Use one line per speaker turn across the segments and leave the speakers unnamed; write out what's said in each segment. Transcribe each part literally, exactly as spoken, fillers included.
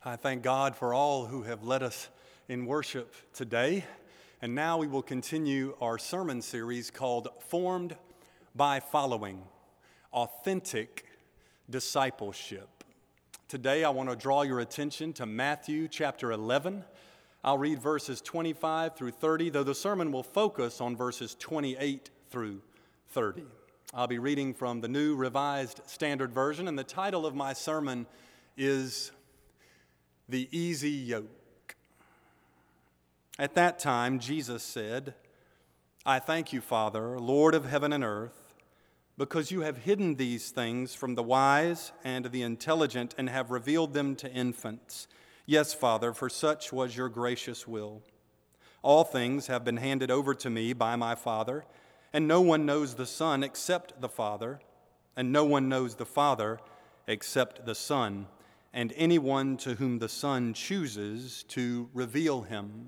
I thank God for all who have led us in worship today. And now we will continue our sermon series called Formed by Following, Authentic Discipleship. Today I want to draw your attention to Matthew chapter eleven. I'll read verses twenty-five through thirty, though the sermon will focus on verses twenty-eight through thirty. I'll be reading from the New Revised Standard Version, and the title of my sermon is The Easy Yoke. At that time, Jesus said, I thank you, Father, Lord of heaven and earth, because you have hidden these things from the wise and the intelligent and have revealed them to infants. Yes, Father, for such was your gracious will. All things have been handed over to me by my Father, and no one knows the Son except the Father, and no one knows the Father except the Son, and anyone to whom the Son chooses to reveal him.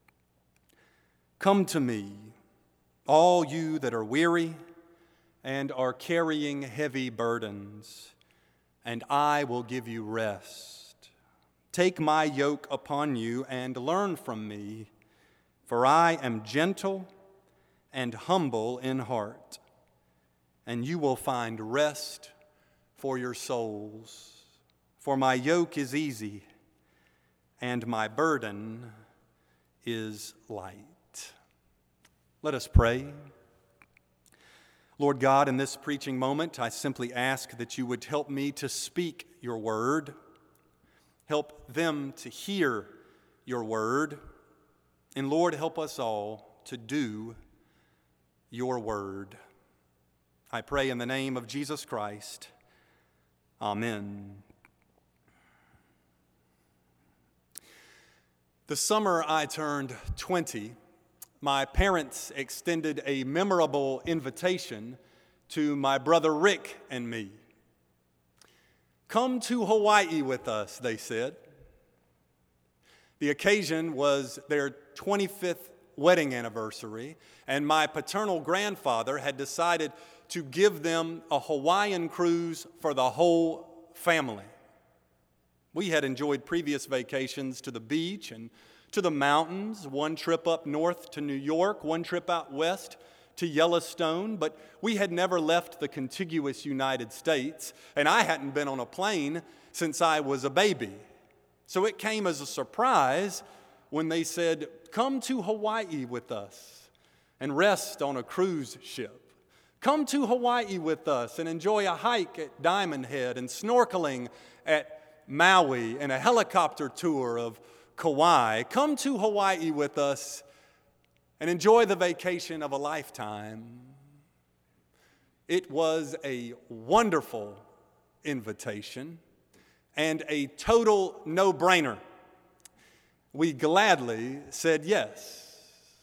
Come to me, all you that are weary and are carrying heavy burdens, and I will give you rest. Take my yoke upon you and learn from me, for I am gentle and humble in heart, and you will find rest for your souls. For my yoke is easy, and my burden is light. Let us pray. Lord God, in this preaching moment, I simply ask that you would help me to speak your word, help them to hear your word, and Lord, help us all to do your word. I pray in the name of Jesus Christ. Amen. The summer I turned twenty, my parents extended a memorable invitation to my brother Rick and me. Come to Hawaii with us, they said. The occasion was their twenty-fifth wedding anniversary, and my paternal grandfather had decided to give them a Hawaiian cruise for the whole family. We had enjoyed previous vacations to the beach and to the mountains, one trip up north to New York, one trip out west to Yellowstone, but we had never left the contiguous United States, and I hadn't been on a plane since I was a baby. So it came as a surprise when they said, come to Hawaii with us and rest on a cruise ship. Come to Hawaii with us and enjoy a hike at Diamond Head and snorkeling at Maui and a helicopter tour of Kauai. Come to Hawaii with us and enjoy the vacation of a lifetime. It was a wonderful invitation and a total no-brainer. We gladly said yes.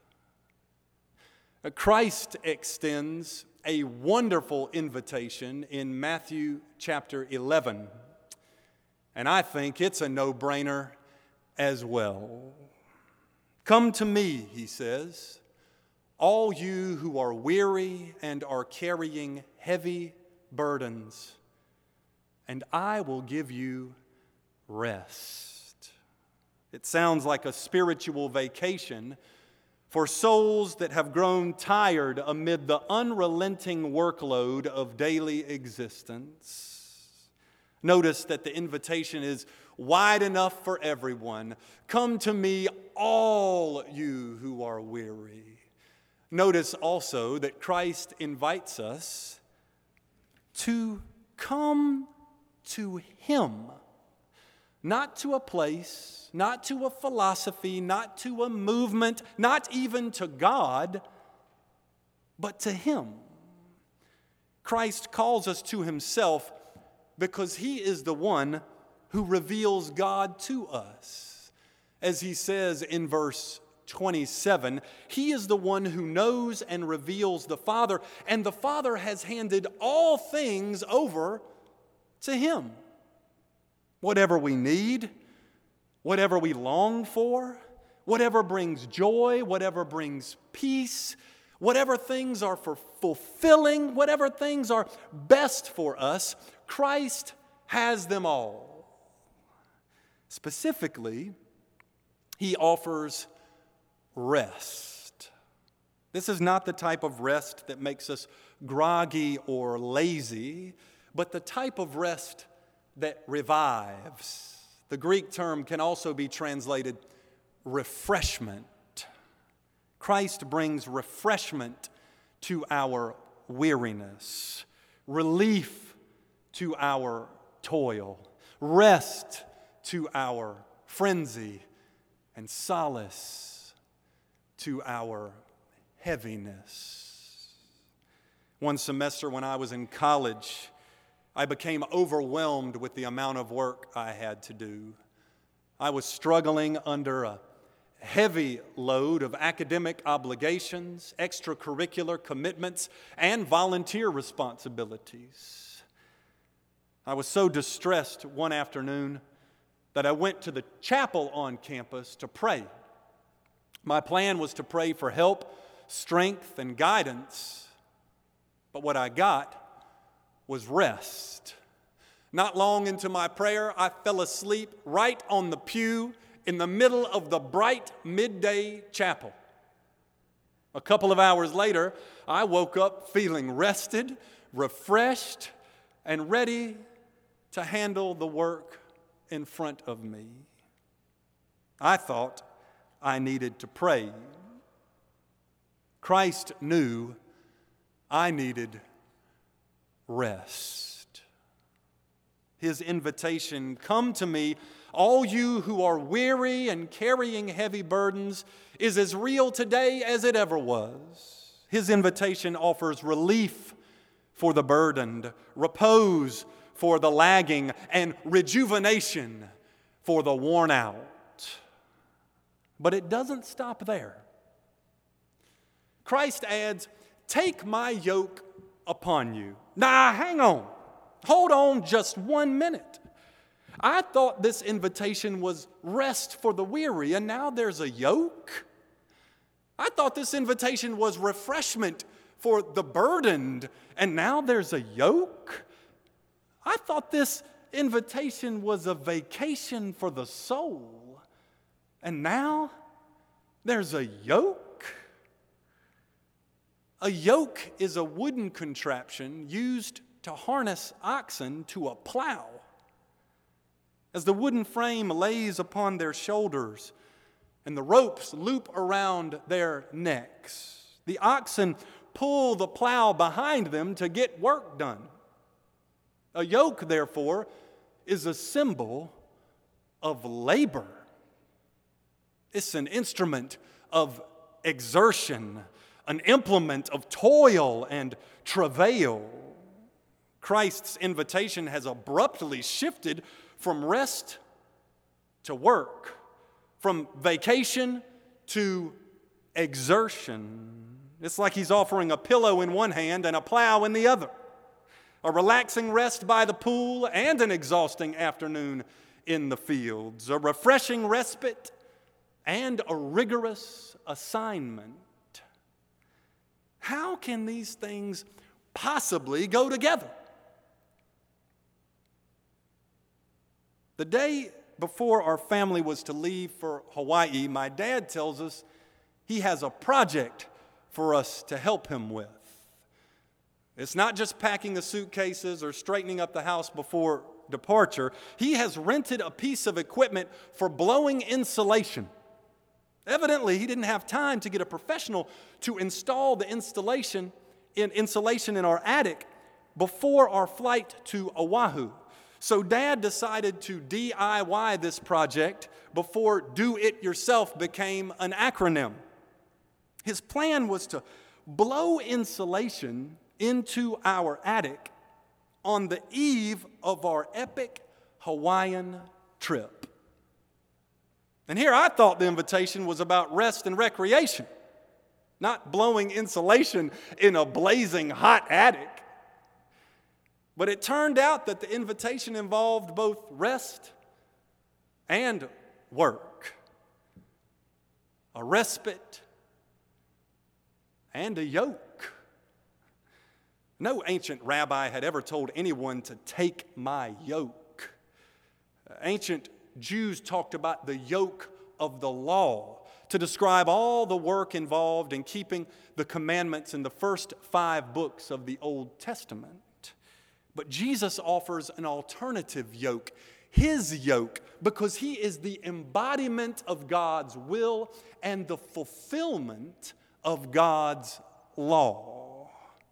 Christ extends a wonderful invitation in Matthew chapter eleven. And I think it's a no-brainer as well. Come to me, he says, all you who are weary and are carrying heavy burdens, and I will give you rest. It sounds like a spiritual vacation for souls that have grown tired amid the unrelenting workload of daily existence. Notice that the invitation is wide enough for everyone. Come to me, all you who are weary. Notice also that Christ invites us to come to Him. Not to a place, not to a philosophy, not to a movement, not even to God, but to Him. Christ calls us to Himself because He is the one who reveals God to us. As He says in verse twenty-seven, He is the one who knows and reveals the Father, and the Father has handed all things over to Him. Whatever we need, whatever we long for, whatever brings joy, whatever brings peace, whatever things are for fulfilling, whatever things are best for us, Christ has them all. Specifically, he offers rest. This is not the type of rest that makes us groggy or lazy, but the type of rest that revives. The Greek term can also be translated refreshment. Christ brings refreshment to our weariness, relief to our toil, rest to our frenzy, and solace to our heaviness. One semester when I was in college, I became overwhelmed with the amount of work I had to do. I was struggling under a heavy load of academic obligations, extracurricular commitments, and volunteer responsibilities. I was so distressed one afternoon that I went to the chapel on campus to pray. My plan was to pray for help, strength, and guidance, but what I got was rest. Not long into my prayer, I fell asleep right on the pew in the middle of the bright midday chapel. A couple of hours later, I woke up feeling rested, refreshed, and ready to handle the work in front of me. I thought I needed to pray. Christ knew I needed rest. His invitation, "Come to me, all you who are weary and carrying heavy burdens," is as real today as it ever was. His invitation offers relief for the burdened, repose for the lagging, and rejuvenation for the worn out. But it doesn't stop there. Christ adds, "Take my yoke upon you." Now, hang on. Hold on just one minute. I thought this invitation was rest for the weary, and now there's a yoke? I thought this invitation was refreshment for the burdened, and now there's a yoke? I thought this invitation was a vacation for the soul, and now there's a yoke? A yoke is a wooden contraption used to harness oxen to a plow. As the wooden frame lays upon their shoulders and the ropes loop around their necks, the oxen pull the plow behind them to get work done. A yoke, therefore, is a symbol of labor. It's an instrument of exertion, an implement of toil and travail. Christ's invitation has abruptly shifted from rest to work, from vacation to exertion. It's like he's offering a pillow in one hand and a plow in the other, a relaxing rest by the pool and an exhausting afternoon in the fields, a refreshing respite and a rigorous assignment. How can these things possibly go together? The day before our family was to leave for Hawaii, my dad tells us he has a project for us to help him with. It's not just packing the suitcases or straightening up the house before departure. He has rented a piece of equipment for blowing insulation. Evidently, he didn't have time to get a professional to install the installation in insulation in our attic before our flight to Oahu. So Dad decided to D I Y this project before do-it-yourself became an acronym. His plan was to blow insulation into our attic on the eve of our epic Hawaiian trip. And here I thought the invitation was about rest and recreation, not blowing insulation in a blazing hot attic. But it turned out that the invitation involved both rest and work, a respite and a yoke. No ancient rabbi had ever told anyone to take my yoke. Ancient Jews talked about the yoke of the law to describe all the work involved in keeping the commandments in the first five books of the Old Testament. But Jesus offers an alternative yoke, his yoke, because he is the embodiment of God's will and the fulfillment of God's law.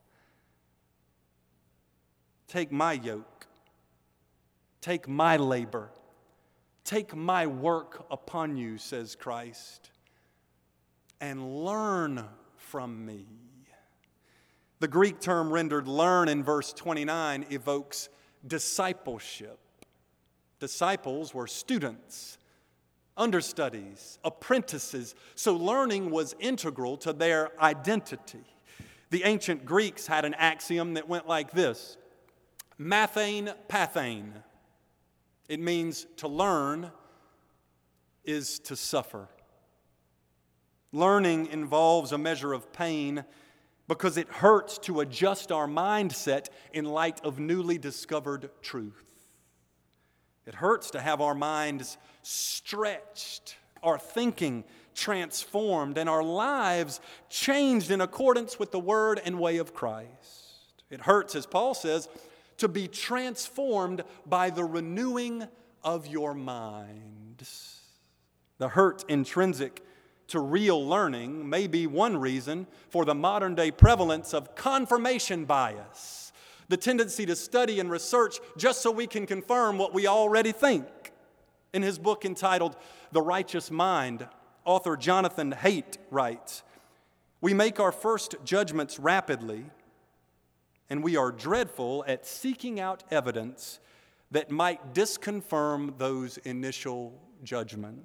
Take my yoke, take my labor, take my work upon you, says Christ, and learn from me. The Greek term rendered learn in verse twenty-nine evokes discipleship. Disciples were students, understudies, apprentices, so learning was integral to their identity. The ancient Greeks had an axiom that went like this: mathane pathane. It means to learn is to suffer. Learning involves a measure of pain because it hurts to adjust our mindset in light of newly discovered truth. It hurts to have our minds stretched, our thinking transformed, and our lives changed in accordance with the word and way of Christ. It hurts, as Paul says, to be transformed by the renewing of your mind. The hurt intrinsic to real learning may be one reason for the modern day prevalence of confirmation bias, the tendency to study and research just so we can confirm what we already think. In his book entitled The Righteous Mind, author Jonathan Haidt writes, "We make our first judgments rapidly, and we are dreadful at seeking out evidence that might disconfirm those initial judgments."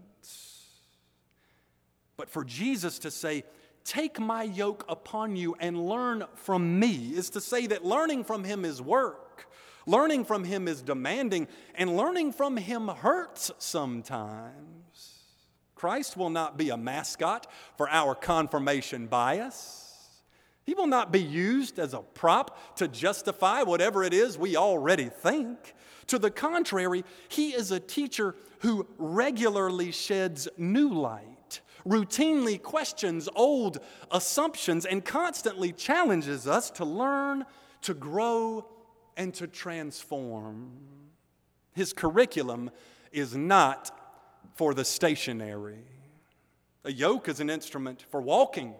But for Jesus to say, "Take my yoke upon you and learn from me," is to say that learning from him is work, learning from him is demanding, and learning from him hurts sometimes. Christ will not be a mascot for our confirmation bias. He will not be used as a prop to justify whatever it is we already think. To the contrary, he is a teacher who regularly sheds new light, routinely questions old assumptions, and constantly challenges us to learn, to grow, and to transform. His curriculum is not for the stationary. A yoke is an instrument for walking,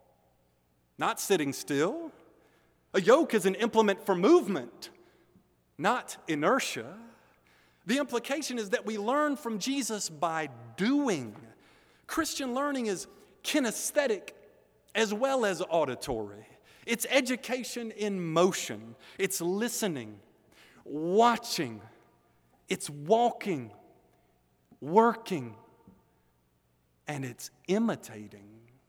not sitting still. A yoke is an implement for movement, not inertia. The implication is that we learn from Jesus by doing. Christian learning is kinesthetic as well as auditory. It's education in motion. It's listening, watching. It's walking, working, and it's imitating.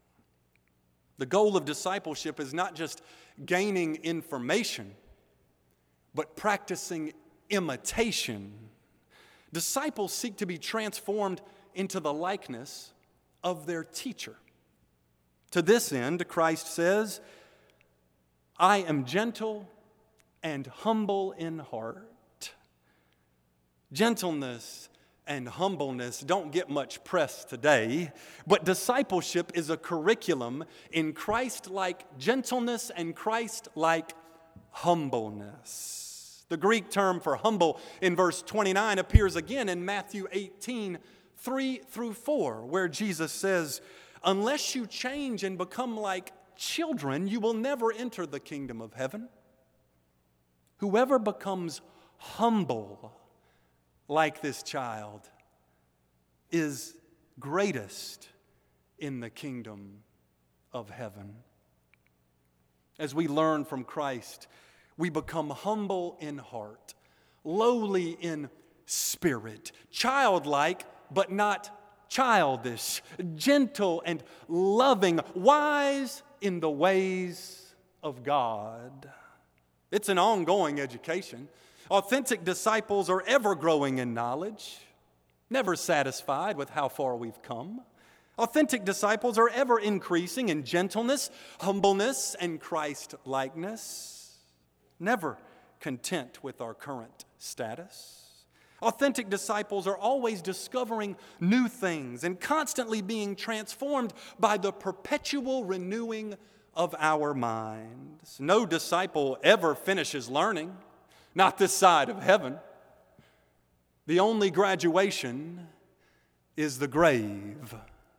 The goal of discipleship is not just gaining information, but practicing imitation. Disciples seek to be transformed into the likeness of their teacher. To this end, Christ says, "I am gentle and humble in heart." Gentleness and humbleness don't get much press today, but discipleship is a curriculum in Christ-like gentleness and Christ-like humbleness. The Greek term for humble in verse twenty-nine appears again in Matthew eighteen, three through four, where Jesus says, "Unless you change and become like children, you will never enter the kingdom of heaven. Whoever becomes humble like this child is greatest in the kingdom of heaven." As we learn from Christ, we become humble in heart, lowly in spirit, childlike but not childish, gentle and loving, wise in the ways of God. It's an ongoing education. Authentic disciples are ever growing in knowledge, never satisfied with how far we've come. Authentic disciples are ever increasing in gentleness, humbleness, and Christ-likeness, never content with our current status. Authentic disciples are always discovering new things and constantly being transformed by the perpetual renewing of our minds. No disciple ever finishes learning, not this side of heaven. The only graduation is the grave.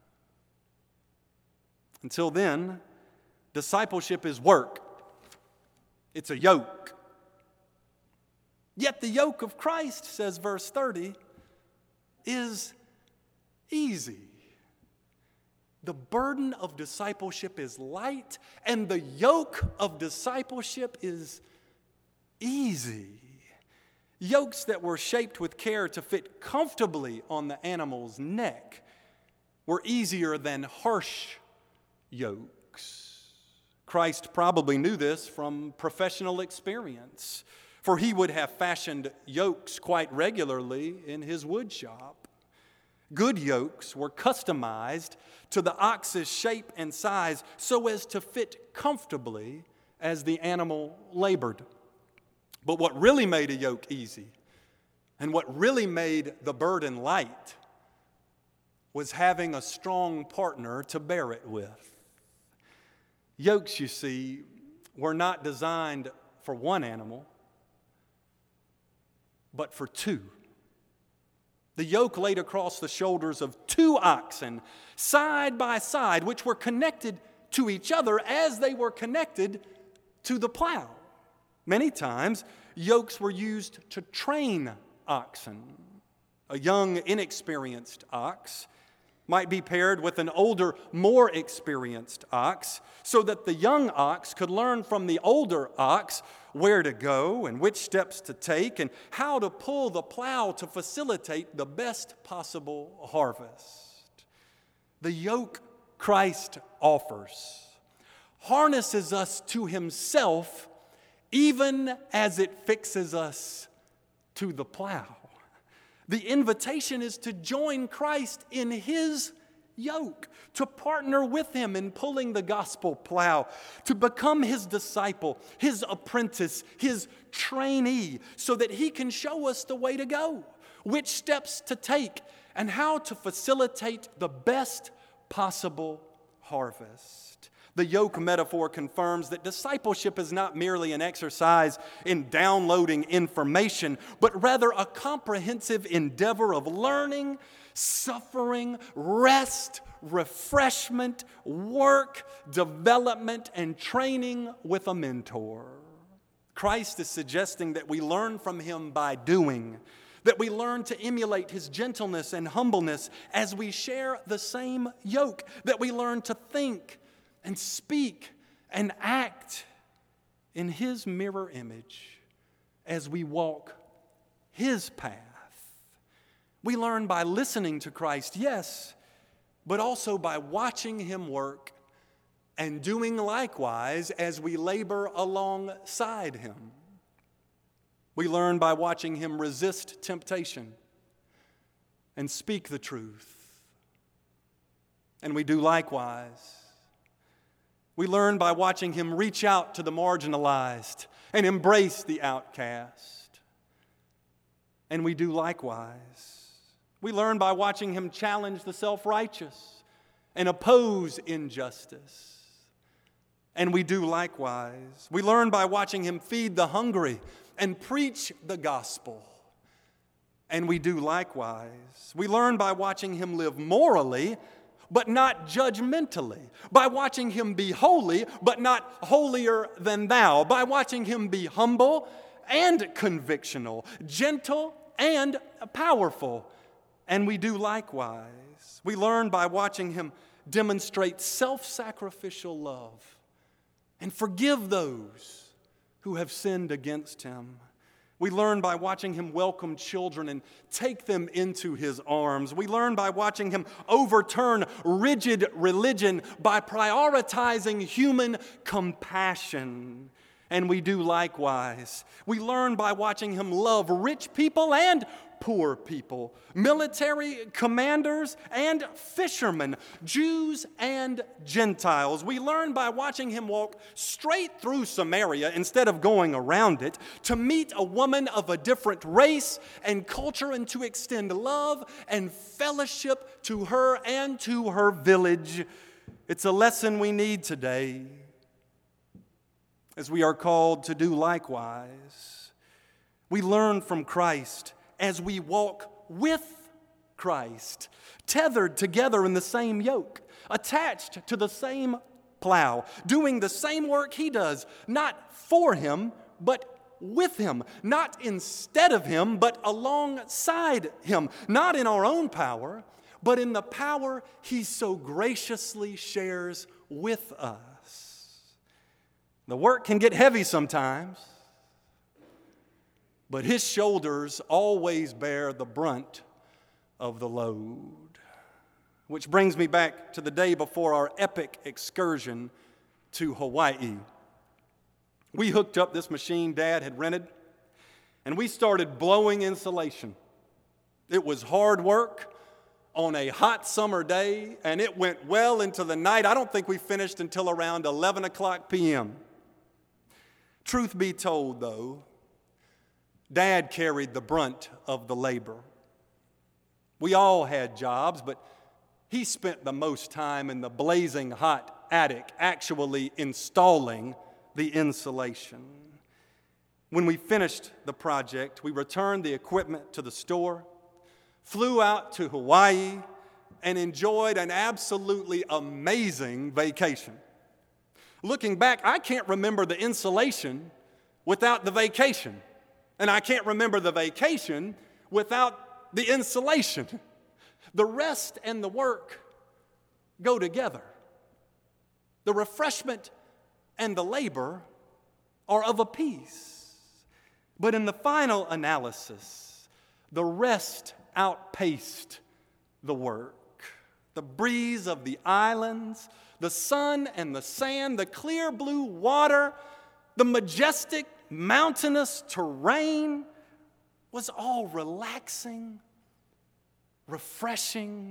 Until then, discipleship is work. It's a yoke. Yet the yoke of Christ, says verse thirty, is easy. The burden of discipleship is light, and the yoke of discipleship is easy. Yokes that were shaped with care to fit comfortably on the animal's neck were easier than harsh yokes. Christ probably knew this from professional experience, for he would have fashioned yokes quite regularly in his wood shop. Good yokes were customized to the ox's shape and size so as to fit comfortably as the animal labored. But what really made a yoke easy and what really made the burden light was having a strong partner to bear it with. Yokes, you see, were not designed for one animal, but for two. The yoke laid across the shoulders of two oxen, side by side, which were connected to each other as they were connected to the plow. Many times, yokes were used to train oxen. A young, inexperienced ox might be paired with an older, more experienced ox so that the young ox could learn from the older ox where to go and which steps to take and how to pull the plow to facilitate the best possible harvest. The yoke Christ offers harnesses us to himself even as it fixes us to the plow. The invitation is to join Christ in his yoke, to partner with him in pulling the gospel plow, to become his disciple, his apprentice, his trainee, so that he can show us the way to go, which steps to take, and how to facilitate the best possible harvest. The yoke metaphor confirms that discipleship is not merely an exercise in downloading information, but rather a comprehensive endeavor of learning, suffering, rest, refreshment, work, development, and training with a mentor. Christ is suggesting that we learn from him by doing, that we learn to emulate his gentleness and humbleness as we share the same yoke, that we learn to think and speak and act in his mirror image as we walk his path. We learn by listening to Christ, yes, but also by watching him work and doing likewise as we labor alongside him. We learn by watching him resist temptation and speak the truth. And we do likewise. We learn by watching him reach out to the marginalized and embrace the outcast. And we do likewise. We learn by watching him challenge the self-righteous and oppose injustice. And we do likewise. We learn by watching him feed the hungry and preach the gospel. And we do likewise. We learn by watching him live morally, but not judgmentally, by watching him be holy, but not holier than thou, by watching him be humble and convictional, gentle and powerful. And we do likewise. We learn by watching him demonstrate self-sacrificial love and forgive those who have sinned against him. We learn by watching him welcome children and take them into his arms. We learn by watching him overturn rigid religion by prioritizing human compassion. And we do likewise. We learn by watching him love rich people and poor people, military commanders and fishermen, Jews and Gentiles. We learn by watching him walk straight through Samaria instead of going around it, to meet a woman of a different race and culture and to extend love and fellowship to her and to her village. It's a lesson we need today, as we are called to do likewise. We learn from Christ as we walk with Christ, tethered together in the same yoke, attached to the same plow, doing the same work he does, not for him, but with him, not instead of him, but alongside him, not in our own power, but in the power he so graciously shares with us. The work can get heavy sometimes, but his shoulders always bear the brunt of the load. Which brings me back to the day before our epic excursion to Hawaii. We hooked up this machine Dad had rented, and we started blowing insulation. It was hard work on a hot summer day, and it went well into the night. I don't think we finished until around eleven o'clock p.m. Truth be told, though, Dad carried the brunt of the labor. We all had jobs, but he spent the most time in the blazing hot attic actually installing the insulation. When we finished the project, we returned the equipment to the store, flew out to Hawaii, and enjoyed an absolutely amazing vacation. Looking back, I can't remember the insulation without the vacation. And I can't remember the vacation without the insulation. The rest and the work go together. The refreshment and the labor are of a piece. But in the final analysis, the rest outpaced the work. The breeze of the islands, the sun and the sand, the clear blue water, the majestic mountainous terrain was all relaxing, refreshing,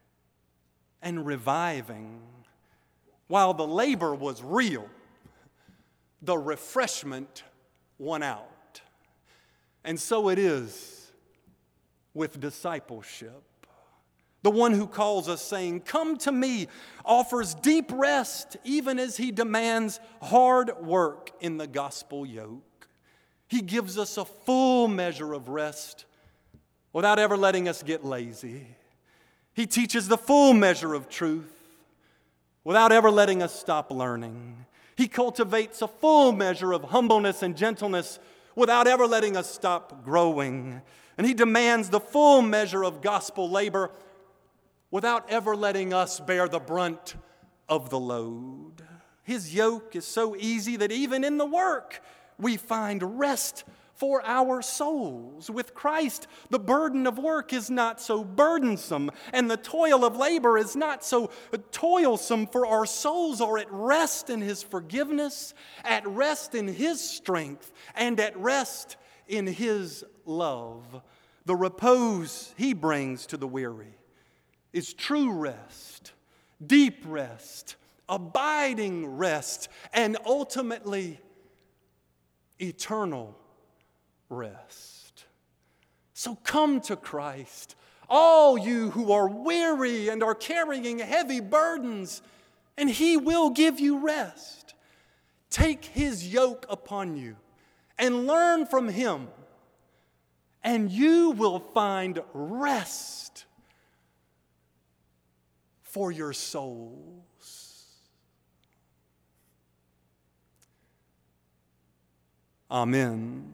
and reviving. While the labor was real, the refreshment won out. And so it is with discipleship. The one who calls us, saying, "Come to me," offers deep rest, even as he demands hard work in the gospel yoke. He gives us a full measure of rest without ever letting us get lazy. He teaches the full measure of truth without ever letting us stop learning. He cultivates a full measure of humbleness and gentleness without ever letting us stop growing. And he demands the full measure of gospel labor without ever letting us bear the brunt of the load. His yoke is so easy that even in the work we find rest for our souls. With Christ, the burden of work is not so burdensome, and the toil of labor is not so toilsome, for our souls are at rest in his forgiveness, at rest in his strength, and at rest in his love. The repose he brings to the weary is true rest, deep rest, abiding rest, and ultimately eternal rest. So come to Christ, all you who are weary and are carrying heavy burdens, and he will give you rest. Take his yoke upon you and learn from him, and you will find rest for your souls. Amen.